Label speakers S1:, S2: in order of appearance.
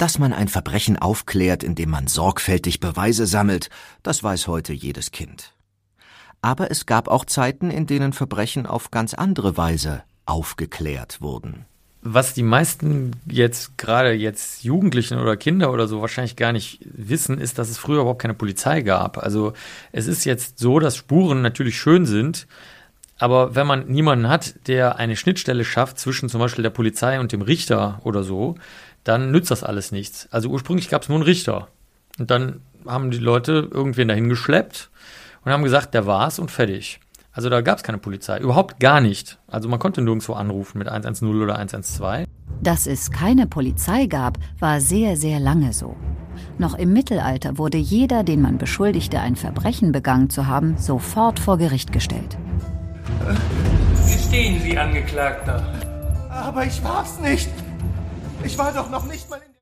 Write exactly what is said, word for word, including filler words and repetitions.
S1: Dass man ein Verbrechen aufklärt, indem man sorgfältig Beweise sammelt, das weiß heute jedes Kind. Aber es gab auch Zeiten, in denen Verbrechen auf ganz andere Weise aufgeklärt wurden.
S2: Was die meisten jetzt, gerade jetzt Jugendlichen oder Kinder oder so wahrscheinlich gar nicht wissen, ist, dass es früher überhaupt keine Polizei gab. Also es ist jetzt so, dass Spuren natürlich schön sind, aber wenn man niemanden hat, der eine Schnittstelle schafft zwischen zum Beispiel der Polizei und dem Richter oder so, dann nützt das alles nichts. Also ursprünglich gab es nur einen Richter. Und dann haben die Leute irgendwen dahin geschleppt und haben gesagt, der war's und fertig. Also da gab es keine Polizei, überhaupt gar nicht. Also man konnte nirgendwo anrufen mit eins eins null oder eins eins zwei.
S3: Dass es keine Polizei gab, war sehr, sehr lange so. Noch im Mittelalter wurde jeder, den man beschuldigte, ein Verbrechen begangen zu haben, sofort vor Gericht gestellt.
S4: Gestehen Sie, Angeklagter.
S5: Aber ich war's nicht. Ich war doch noch nicht mal in